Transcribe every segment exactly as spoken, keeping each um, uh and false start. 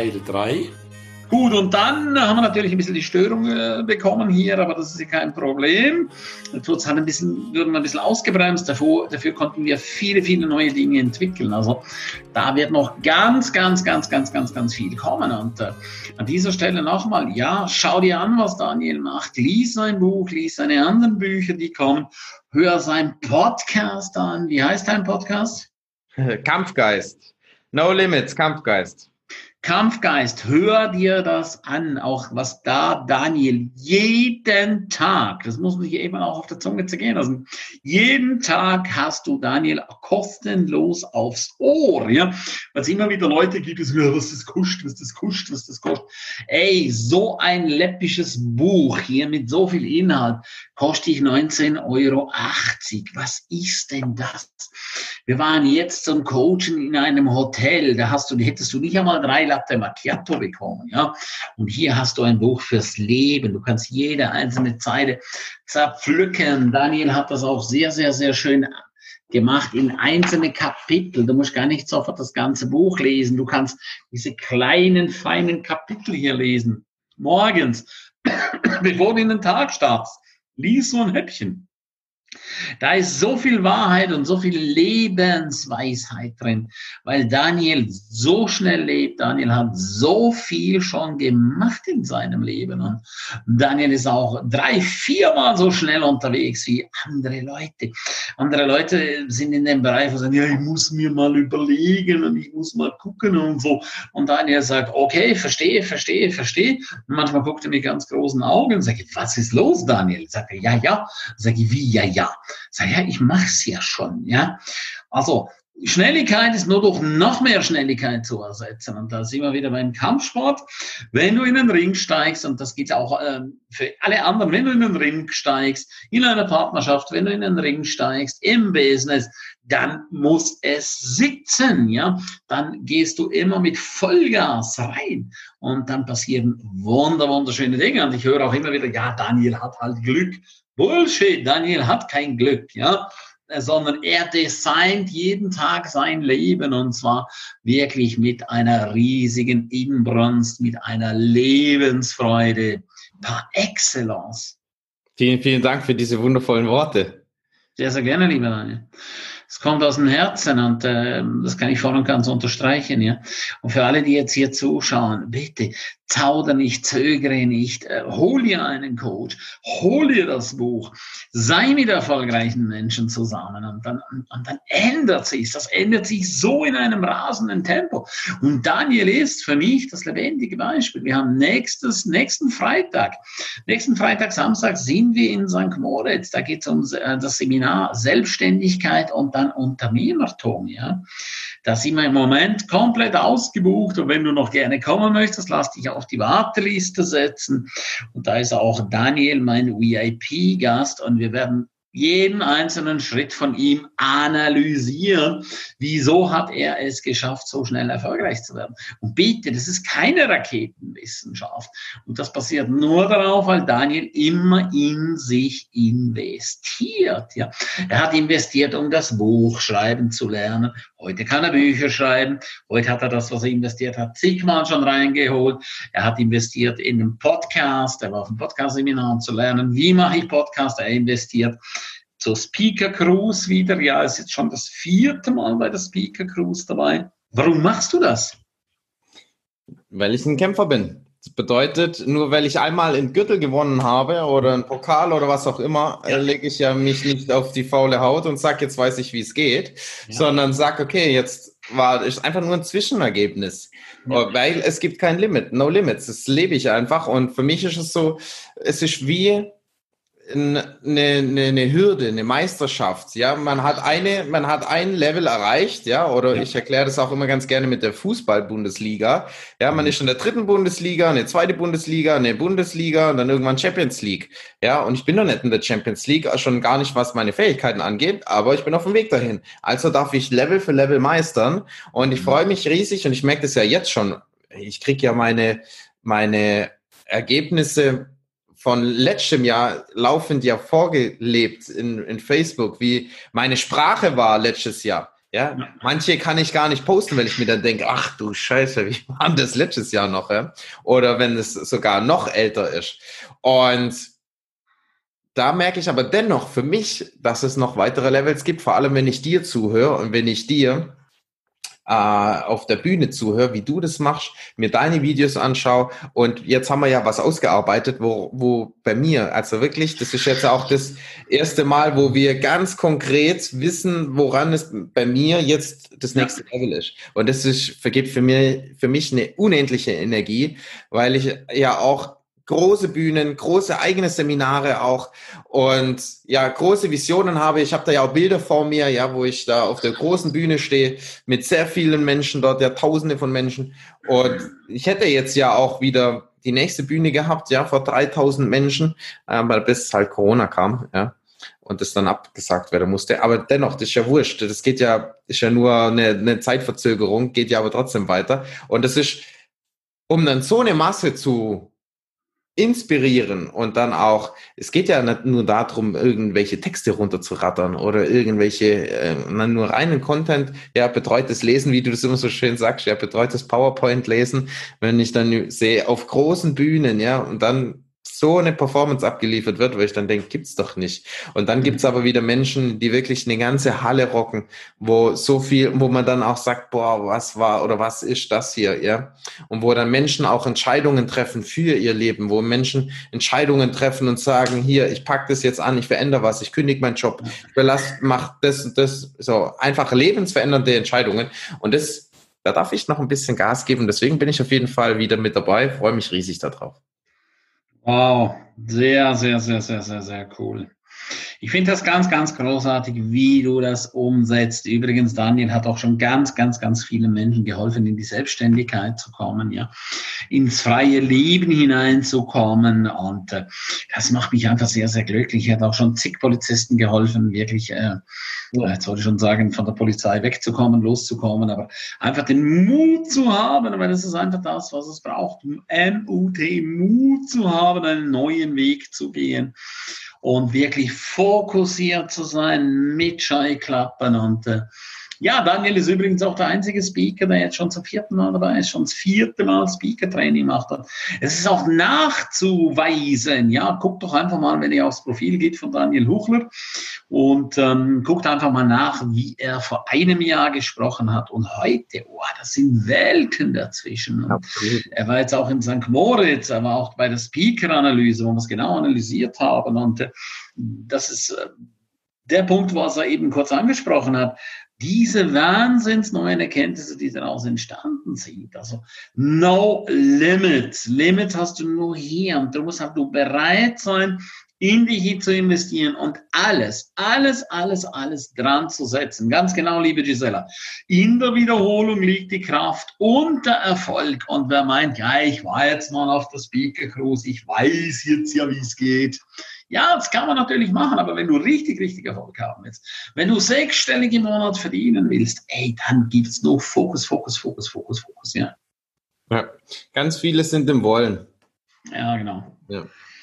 Teil drei. Gut, und dann haben wir natürlich ein bisschen die Störung äh, bekommen hier, aber das ist ja kein Problem. Jetzt halt ein bisschen, wurden wir ein bisschen ausgebremst, dafür, dafür konnten wir viele, viele neue Dinge entwickeln. Also da wird noch ganz, ganz, ganz, ganz, ganz, ganz viel kommen. Und äh, an dieser Stelle nochmal, ja, schau dir an, was Daniel macht. Lies sein Buch, lies seine anderen Bücher, die kommen. Hör seinen Podcast an. Wie heißt dein Podcast? Kampfgeist. No Limits, Kampfgeist. Kampfgeist, hör dir das an, auch was da Daniel jeden Tag, das muss man sich eben auch auf der Zunge zergehen lassen, jeden Tag hast du Daniel kostenlos aufs Ohr, ja, weil es immer wieder Leute gibt, die sagen, ja, was das kostet, was das kostet, was das kostet. Ey, so ein läppisches Buch hier mit so viel Inhalt kostet ich neunzehn Euro achtzig. Was ist denn das? Wir waren jetzt zum Coachen in einem Hotel, da hast du, hättest du nicht einmal drei Latte Macchiato bekommen, ja. Und hier hast du ein Buch fürs Leben. Du kannst jede einzelne Zeile zerpflücken. Daniel hat das auch sehr, sehr, sehr schön gemacht in einzelne Kapitel. Du musst gar nicht sofort das ganze Buch lesen. Du kannst diese kleinen, feinen Kapitel hier lesen. Morgens, bevor du in den Tag startest, lies so ein Häppchen. Da ist so viel Wahrheit und so viel Lebensweisheit drin, weil Daniel so schnell lebt. Daniel hat so viel schon gemacht in seinem Leben. Und Daniel ist auch drei, viermal so schnell unterwegs wie andere Leute. Andere Leute sind in dem Bereich, wo sie sagen, ja, ich muss mir mal überlegen und ich muss mal gucken und so. Und Daniel sagt, okay, verstehe, verstehe, verstehe. Und manchmal guckt er mit ganz großen Augen und sagt, was ist los, Daniel? Sagt er, ja, ja. Sag ich, wie, ja, ja. Sag ja, ich mach's ja schon, ja. Also, Schnelligkeit ist nur durch noch mehr Schnelligkeit zu ersetzen. Und da sind wir wieder beim Kampfsport. Wenn du in den Ring steigst, und das gilt auch äh, für alle anderen, wenn du in den Ring steigst, in einer Partnerschaft, wenn du in den Ring steigst, im Business, dann muss es sitzen, ja. Dann gehst du immer mit Vollgas rein. Und dann passieren wunder, wunderschöne Dinge. Und ich höre auch immer wieder, ja, Daniel hat halt Glück. Bullshit, Daniel hat kein Glück, ja, sondern er designt jeden Tag sein Leben und zwar wirklich mit einer riesigen Inbrunst, mit einer Lebensfreude par excellence. Vielen, vielen Dank für diese wundervollen Worte. Sehr, sehr gerne, lieber Daniel. Es kommt aus dem Herzen und äh, das kann ich voll und ganz unterstreichen, ja. Und für alle, die jetzt hier zuschauen, bitte zauder nicht, zögere nicht, äh, hol dir einen Coach, hol dir das Buch, sei mit erfolgreichen Menschen zusammen und dann, und, und dann ändert sich, das ändert sich so in einem rasenden Tempo. Und Daniel ist für mich das lebendige Beispiel. Wir haben nächstes, nächsten Freitag, nächsten Freitag, Samstag sind wir in Sankt Moritz, da geht es um äh, das Seminar Selbstständigkeit und dann Unternehmertum, ja. Da sind wir im Moment komplett ausgebucht und wenn du noch gerne kommen möchtest, lass dich auf die Warteliste setzen. Und da ist auch Daniel mein V I P-Gast und wir werden jeden einzelnen Schritt von ihm analysieren. Wieso hat er es geschafft, so schnell erfolgreich zu werden? Und bitte, das ist keine Raketenwissenschaft. Und das passiert nur darauf, weil Daniel immer in sich investiert. Ja. Er hat investiert, um das Buch schreiben zu lernen. Heute kann er Bücher schreiben. Heute hat er das, was er investiert hat, zigmal schon reingeholt. Er hat investiert in einen Podcast. Er war auf einem Podcast-Seminar zu lernen. Wie mache ich Podcast? Er investiert zur Speaker Cruise wieder. Ja, er ist jetzt schon das vierte Mal bei der Speaker Cruise dabei. Warum machst du das? Weil ich ein Kämpfer bin. Das bedeutet, nur weil ich einmal einen Gürtel gewonnen habe oder einen Pokal oder was auch immer, ja. lege ich ja mich nicht auf die faule Haut und sage, jetzt weiß ich, wie es geht, ja. sondern sage, okay, jetzt war es einfach nur ein Zwischenergebnis, ja. weil es gibt kein Limit, no limits, das lebe ich einfach und für mich ist es so, es ist wie eine, eine, eine Hürde, eine Meisterschaft, ja, man hat eine, man hat ein Level erreicht, ja, oder ja. ich erkläre das auch immer ganz gerne mit der Fußball-Bundesliga, ja, man ist in der dritten Bundesliga, eine zweite Bundesliga, eine Bundesliga und dann irgendwann Champions League, ja, und ich bin noch nicht in der Champions League, schon gar nicht, was meine Fähigkeiten angeht, aber ich bin auf dem Weg dahin, also darf ich Level für Level meistern und ich freue mich riesig und ich merke das ja jetzt schon, ich kriege ja meine, meine Ergebnisse von letztem Jahr laufend ja vorgelebt in, in Facebook, wie meine Sprache war letztes Jahr. Ja, manche kann ich gar nicht posten, weil ich mir dann denke, ach du Scheiße, wie war das letztes Jahr noch, ja? Oder wenn es sogar noch älter ist. Und da merke ich aber dennoch für mich, dass es noch weitere Levels gibt, vor allem wenn ich dir zuhöre und wenn ich dir äh, auf der Bühne zuhöre, wie du das machst, mir deine Videos anschaue. Und jetzt haben wir ja was ausgearbeitet, wo, wo bei mir, also wirklich, das ist jetzt auch das erste Mal, wo wir ganz konkret wissen, woran es bei mir jetzt das nächste ja. Level ist. Und das ist, vergibt für mich, für mich eine unendliche Energie, weil ich ja auch große Bühnen, große eigene Seminare auch und ja, große Visionen habe. Ich habe da ja auch Bilder vor mir, ja, wo ich da auf der großen Bühne stehe mit sehr vielen Menschen dort, ja, Tausende von Menschen. Und ich hätte jetzt ja auch wieder die nächste Bühne gehabt, ja, vor dreitausend Menschen, aber bis halt Corona kam, ja, und das dann abgesagt werden musste. Aber dennoch, das ist ja wurscht. Das geht ja, ist ja nur eine, eine Zeitverzögerung, geht ja aber trotzdem weiter. Und das ist, um dann so eine Masse zu inspirieren und dann auch, es geht ja nicht nur darum, irgendwelche Texte runterzurattern oder irgendwelche, äh, nur reinen Content, ja, betreutes Lesen, wie du das immer so schön sagst, ja, betreutes PowerPoint lesen, wenn ich dann sehe, auf großen Bühnen, ja, und dann so eine Performance abgeliefert wird, wo ich dann denke, gibt's doch nicht. Und dann gibt's aber wieder Menschen, die wirklich eine ganze Halle rocken, wo so viel, wo man dann auch sagt, boah, was war oder was ist das hier, ja? Und wo dann Menschen auch Entscheidungen treffen für ihr Leben, wo Menschen Entscheidungen treffen und sagen, hier, ich pack das jetzt an, ich verändere was, ich kündige meinen Job, ich verlasse, mach das und das, so einfach lebensverändernde Entscheidungen. Und das, da darf ich noch ein bisschen Gas geben. Deswegen bin ich auf jeden Fall wieder mit dabei, freue mich riesig darauf. Wow, sehr, sehr, sehr, sehr, sehr, sehr cool. Ich finde das ganz, ganz großartig, wie du das umsetzt. Übrigens, Daniel hat auch schon ganz, ganz, ganz vielen Menschen geholfen, in die Selbstständigkeit zu kommen, ja, ins freie Leben hineinzukommen. Und äh, das macht mich einfach sehr, sehr glücklich. Er hat auch schon zig Polizisten geholfen, wirklich, äh, jetzt wollte ich schon sagen, von der Polizei wegzukommen, loszukommen, aber einfach den Mut zu haben, weil das ist einfach das, was es braucht. M U T, Mut zu haben, einen neuen Weg zu gehen. Und wirklich fokussiert zu sein, mit Scheuklappen. Und äh, ja, Daniel ist übrigens auch der einzige Speaker, der jetzt schon zum vierten Mal dabei ist, schon das vierte Mal Speaker-Training macht. Es ist auch nachzuweisen. Ja, guckt doch einfach mal, wenn ihr aufs Profil geht von Daniel Huchler und ähm, guckt einfach mal nach, wie er vor einem Jahr gesprochen hat und heute. Oh, das sind Welten dazwischen. Und er war jetzt auch in Sankt Moritz, er war auch bei der Speaker-Analyse, wo wir es genau analysiert haben. Und äh, das ist äh, der Punkt, was er eben kurz angesprochen hat. Diese wahnsinns neuen Erkenntnisse, die daraus entstanden sind. Also no limit. Limit hast du nur hier. Und du musst halt nur bereit sein, in dich zu investieren und alles, alles, alles, alles dran zu setzen. Ganz genau, liebe Gisela. In der Wiederholung liegt die Kraft und der Erfolg. Und wer meint, ja, ich war jetzt mal auf der Speaker Cruise, ich weiß jetzt ja, wie es geht. Ja, das kann man natürlich machen, aber wenn du richtig, richtig Erfolg haben willst, wenn du sechsstellig im Monat verdienen willst, ey, dann gibt's nur Fokus, Fokus, Fokus, Fokus, Fokus, ja. Ja, ganz viele sind im Wollen. Ja, genau. Ja.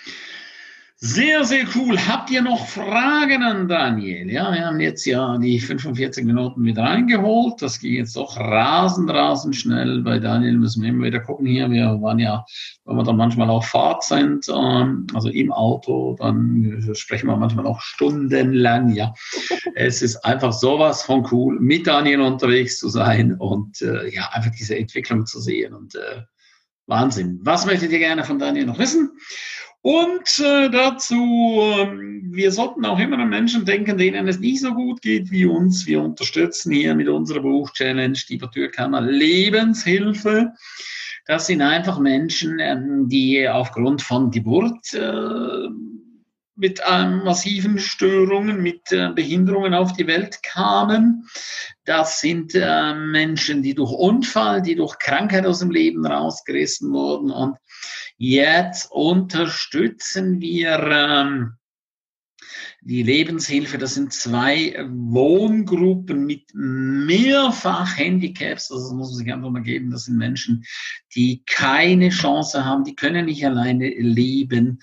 Sehr, sehr cool. Habt ihr noch Fragen an Daniel? Ja, wir haben jetzt ja die fünfundvierzig Minuten wieder reingeholt. Das ging jetzt doch rasend, rasend schnell. Bei Daniel müssen wir immer wieder gucken hier. Wir waren ja, wenn wir dann manchmal auf Fahrt sind, ähm, also im Auto, dann sprechen wir manchmal auch stundenlang. Ja, es ist einfach sowas von cool, mit Daniel unterwegs zu sein und äh, ja, einfach diese Entwicklung zu sehen und äh, Wahnsinn. Was möchtet ihr gerne von Daniel noch wissen? Und äh, dazu, äh, wir sollten auch immer an Menschen denken, denen es nicht so gut geht wie uns. Wir unterstützen hier mit unserer Buch-Challenge die Türkammer Lebenshilfe. Das sind einfach Menschen, ähm, die aufgrund von Geburt äh, mit äh, massiven Störungen, mit äh, Behinderungen auf die Welt kamen. Das sind äh, Menschen, die durch Unfall, die durch Krankheit aus dem Leben rausgerissen wurden. Und jetzt unterstützen wir ähm, die Lebenshilfe. Das sind zwei Wohngruppen mit mehrfach Handicaps. Also das muss man sich einfach mal geben. Das sind Menschen, die keine Chance haben, die können nicht alleine leben.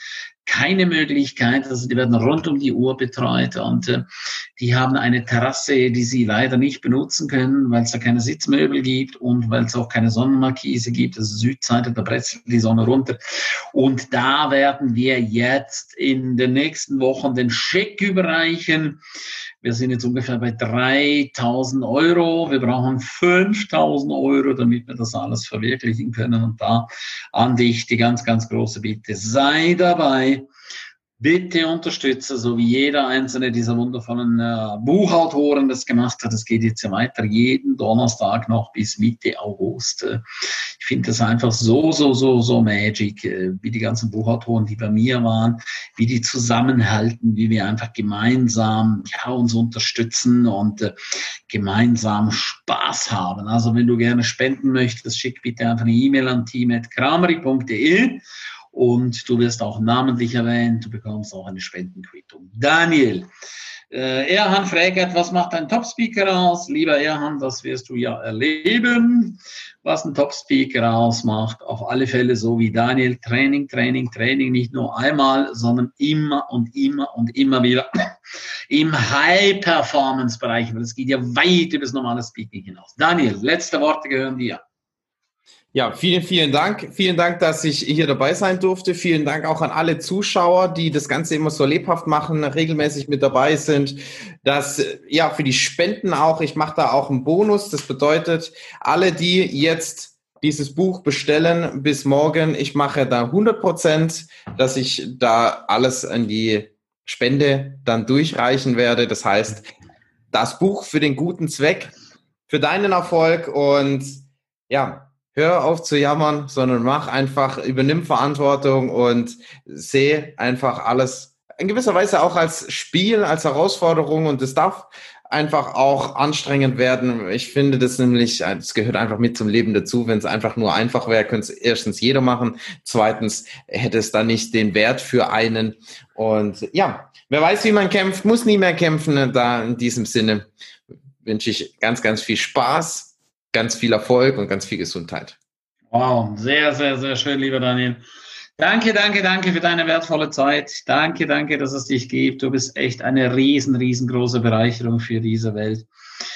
keine Möglichkeit, also die werden rund um die Uhr betreut und äh, die haben eine Terrasse, die sie leider nicht benutzen können, weil es da keine Sitzmöbel gibt und weil es auch keine Sonnenmarkise gibt, also Südseite, da bretzelt die Sonne runter und da werden wir jetzt in den nächsten Wochen den Scheck überreichen. Wir sind jetzt ungefähr bei dreitausend Euro. Wir brauchen fünftausend Euro, damit wir das alles verwirklichen können. Und da an dich die ganz, ganz große Bitte. Sei dabei. Bitte unterstütze, so wie jeder einzelne dieser wundervollen äh, Buchautoren das gemacht hat. Es geht jetzt ja weiter, jeden Donnerstag noch bis Mitte August. Äh, ich finde das einfach so, so, so, so magic, äh, wie die ganzen Buchautoren, die bei mir waren, wie die zusammenhalten, wie wir einfach gemeinsam ja, uns unterstützen und äh, gemeinsam Spaß haben. Also wenn du gerne spenden möchtest, schick bitte einfach eine E-Mail an team at krameri punkt de. Und du wirst auch namentlich erwähnt, du bekommst auch eine Spendenquittung. Daniel, äh, Erhan fragt, was macht ein Top-Speaker aus? Lieber Erhan, das wirst du ja erleben, was ein Top-Speaker ausmacht. Auf alle Fälle so wie Daniel, Training, Training, Training, nicht nur einmal, sondern immer und immer und immer wieder im High-Performance-Bereich, weil es geht ja weit über das normale Speaking hinaus. Daniel, letzte Worte gehören dir. Ja, vielen, vielen Dank. Vielen Dank, dass ich hier dabei sein durfte. Vielen Dank auch an alle Zuschauer, die das Ganze immer so lebhaft machen, regelmäßig mit dabei sind. Das, ja, für die Spenden auch. Ich mache da auch einen Bonus. Das bedeutet, alle, die jetzt dieses Buch bestellen bis morgen, ich mache da hundert Prozent, dass ich da alles an die Spende dann durchreichen werde. Das heißt, das Buch für den guten Zweck, für deinen Erfolg und ja, hör auf zu jammern, sondern mach einfach, übernimm Verantwortung und seh einfach alles in gewisser Weise auch als Spiel, als Herausforderung und es darf einfach auch anstrengend werden. Ich finde das nämlich, es gehört einfach mit zum Leben dazu. Wenn es einfach nur einfach wäre, könnte es erstens jeder machen. Zweitens hätte es dann nicht den Wert für einen. Und ja, wer weiß, wie man kämpft, muss nie mehr kämpfen. Da in diesem Sinne wünsche ich ganz, ganz viel Spaß, ganz viel Erfolg und ganz viel Gesundheit. Wow, sehr, sehr, sehr schön, lieber Daniel. Danke, danke, danke für deine wertvolle Zeit. Danke, danke, dass es dich gibt. Du bist echt eine riesen, riesengroße Bereicherung für diese Welt.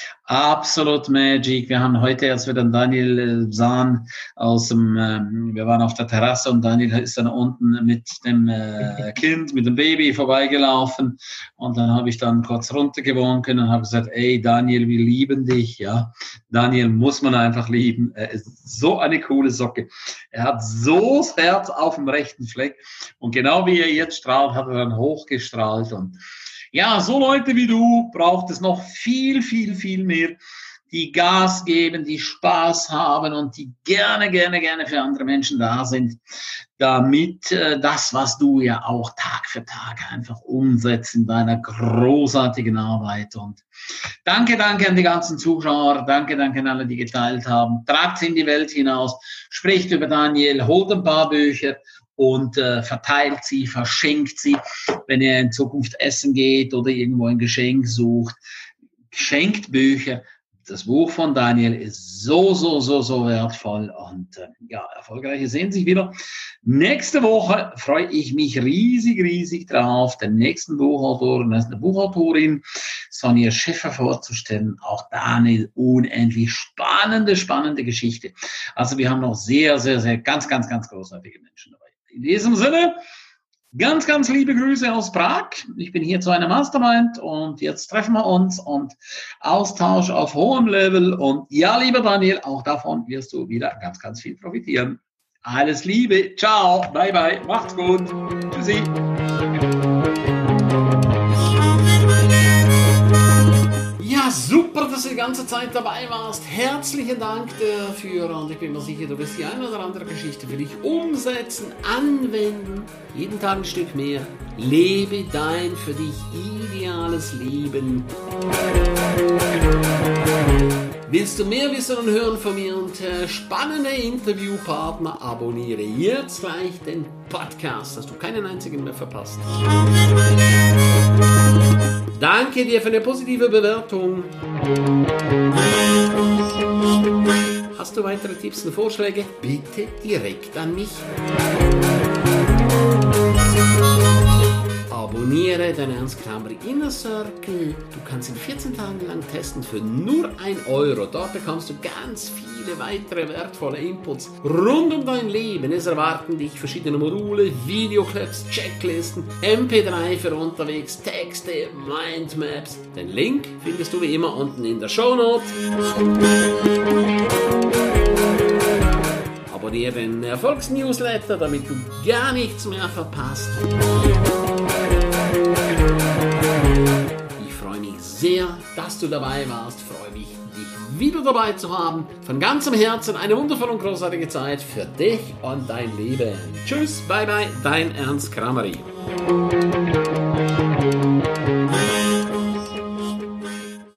Absolut Magic. Wir haben heute, als wir dann Daniel äh, sahen, aus dem, ähm, wir waren auf der Terrasse und Daniel ist dann unten mit dem äh, Kind, mit dem Baby vorbeigelaufen und dann habe ich dann kurz runtergewunken und habe gesagt, ey Daniel, wir lieben dich, ja. Daniel muss man einfach lieben. Er ist so eine coole Socke. Er hat so das Herz auf dem rechten Fleck und genau wie er jetzt strahlt, hat er dann hochgestrahlt und ja, so Leute wie du braucht es noch viel, viel, viel mehr, die Gas geben, die Spaß haben und die gerne, gerne, gerne für andere Menschen da sind, damit äh, das, was du ja auch Tag für Tag einfach umsetzt in deiner großartigen Arbeit. Und danke, danke an die ganzen Zuschauer, danke, danke an alle, die geteilt haben. Tragt sie in die Welt hinaus, spricht über Daniel, holt ein paar Bücher und äh, verteilt sie, verschenkt sie, wenn ihr in Zukunft essen geht oder irgendwo ein Geschenk sucht. Schenkt Bücher. Das Buch von Daniel ist so, so, so, so wertvoll und äh, ja, erfolgreiche sehen sich wieder. Nächste Woche freue ich mich riesig, riesig drauf, den nächsten Buchautoren, das ist eine Buchautorin, Sonja Schäfer vorzustellen. Auch Daniel, unendlich spannende, spannende Geschichte. Also wir haben noch sehr, sehr, sehr, ganz, ganz, ganz großartige Menschen dabei. In diesem Sinne, ganz, ganz liebe Grüße aus Prag. Ich bin hier zu einer Mastermind und jetzt treffen wir uns und Austausch auf hohem Level. Und ja, lieber Daniel, auch davon wirst du wieder ganz, ganz viel profitieren. Alles Liebe. Ciao. Bye, bye. Macht's gut. Tschüssi. Ja, super, dass du die ganze Zeit dabei warst. Herzlichen Dank dafür und ich bin mir sicher, du wirst die eine oder andere Geschichte für dich umsetzen, anwenden, jeden Tag ein Stück mehr. Lebe dein für dich ideales Leben. Willst du mehr wissen und hören von mir und äh, spannende Interviewpartner, abonniere jetzt gleich den Podcast, dass du keinen einzigen mehr verpasst. Danke dir für eine positive Bewertung. Hast du weitere Tipps und Vorschläge? Bitte direkt an mich. Abonniere den Ernst Krameri Inner Circle. Du kannst ihn vierzehn Tage lang testen für nur ein Euro. Dort bekommst du ganz viele weitere wertvolle Inputs rund um dein Leben. Es erwarten dich verschiedene Module, Videoclips, Checklisten, M P drei für unterwegs, Texte, Mindmaps. Den Link findest du wie immer unten in der Shownote. Abonniere den Erfolgsnewsletter, damit du gar nichts mehr verpasst. Ich freue mich sehr, dass du dabei warst. Freue mich, dich wieder dabei zu haben. Von ganzem Herzen eine wundervolle und großartige Zeit für dich und dein Leben. Tschüss, bye bye, dein Ernst Krameri.